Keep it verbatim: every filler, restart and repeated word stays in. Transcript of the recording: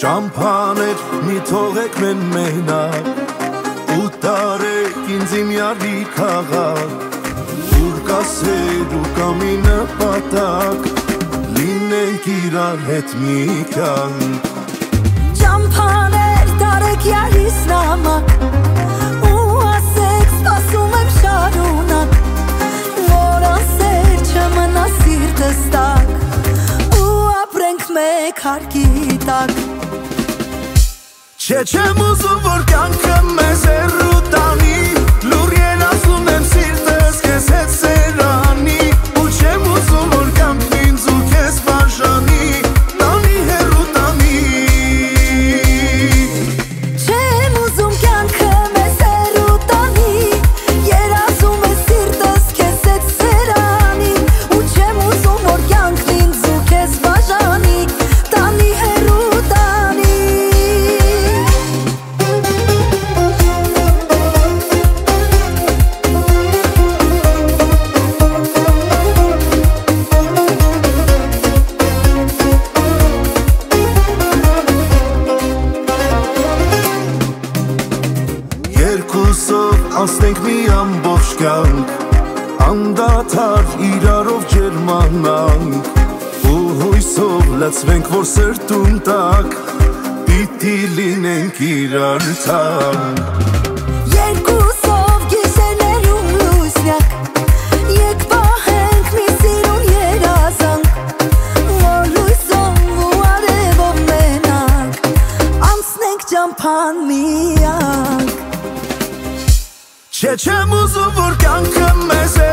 Ճամփաներ մի թողեք մեն մենակ ու տարեք ինձ իմ յարի քաղաք ուր կասեր ու կամի նպատակ լինենք իրար հետ մի կյանք Ճամփաներ տարեք յարիս նամակ ու ասեք սպասում եմ շարունակ որ ասեր չմնա սիրտս տակ ու ապրենք մեկ հարկի տակ Չէ չեմ ուզում որ կյանքը մեզ հեռու տանի լուր երազում եմ սիրտս քեզ հետ սերանի ու չեմ ուզում որ կյանքն ինձ ու քեզ բաժանի տանի հեռու տանի Չեմ ուզում կյանքը մեզ հեռու տանի երազում եմ սիրտս քեզ հետ սերանի ու չեմ ուզում որ կյանքն ինձ ու քեզ բաժանի տանի հեռու տանի Երկուսով անցնենք մի ամբողջ կյանք անդադար իրարով ջերմանանք ու հույսով լցվենք որ սրտում տակ պիտի լինենք իրար թանկ Երկուսով գիշերներում լուսնյակ Եկ պահենք մի սիրուն երազանք Որ լույսով ու արևով մենակ Անցնենք ճամփան միակ Չէ չեմ ուզում որ կյանքը մեզ